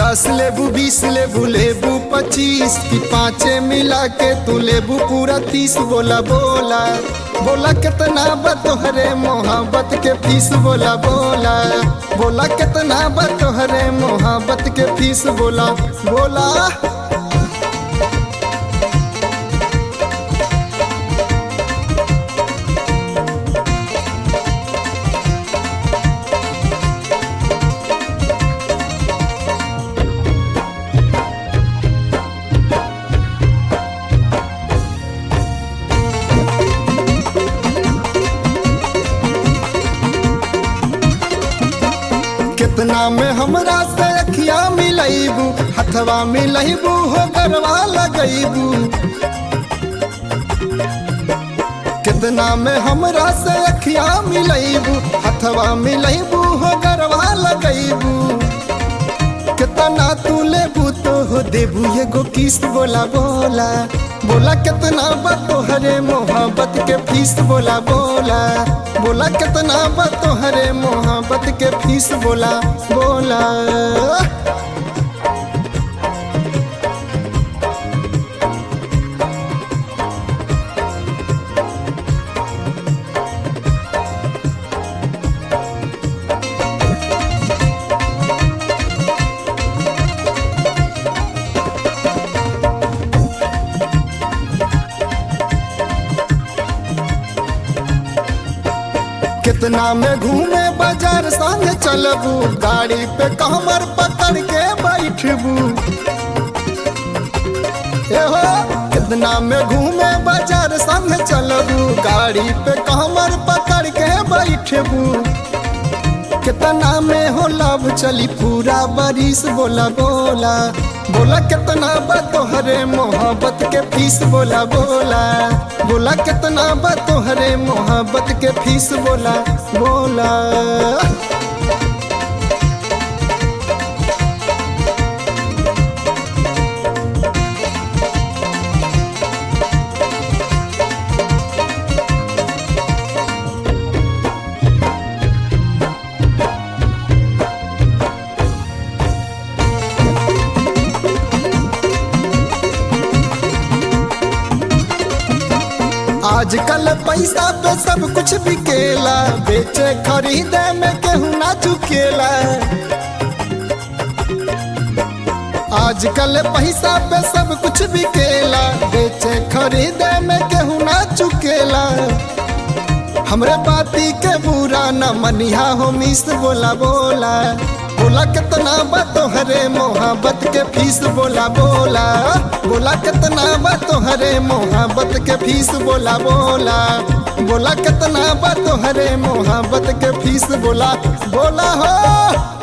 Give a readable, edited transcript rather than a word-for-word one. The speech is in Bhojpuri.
10 लेबू 20 लेबू लेबू 25 की पाँचे मिला के तू लेबू पूरा 30। बोला बोला बोला कितना बा तोहरे मोहब्बत के फीस। बोला बोला बोला कितना बा तोहरे मोहब्बत के फीस। बोला बोला कितना में हमरा से अखिया मिलैबू, हथवा मिलैबू हो गरवा लगैबू। कितना में हमरा से अखिया मिलैबू, हथवा मिलैबू हो गरवा लगैबू। कितना तू लेबू तो हो देबू एगो किस्त। बोला बोला बोला कितना बा तोहरे मोहब्बत के फीस। बोला बोला बोला कितना बा तोहरे मोहब्बत के फीस। बोला बोला कितना में घूमे बाजार संग चलबू, गाड़ी पे कमर पकड़ के बैठबू। एहो कितना में घूमे बाजार संग चलबू, गाड़ी पे कमर पकड़ के बैठबू। कितना में हो लाभ चली पूरा बरिस। बोला बोला बोला कितना बा तोहरे मोहब्बत के फीस। बोला बोला बोला कितना बा तोहरे मोहब्बत के फीस। बोला बोला आजकल पैसा पे सब कुछ बिकेला, बेचे खरीदे में केहू ना चुकेला। आजकल पैसा पे सब कुछ बिकेला, बेचे खरीदे में केहू ना चुकेला। हमरे बाती के बुरा न मनिहा हो मिस। बोला बोला बोला कितना बा तोहरे मोहब्बत के फीस। बोला बोला बोला कितना बा तोहरे मोहब्बत के फीस। बोला बोला बोला कितना बा तोहरे मोहब्बत के फीस। बोला बोला हो।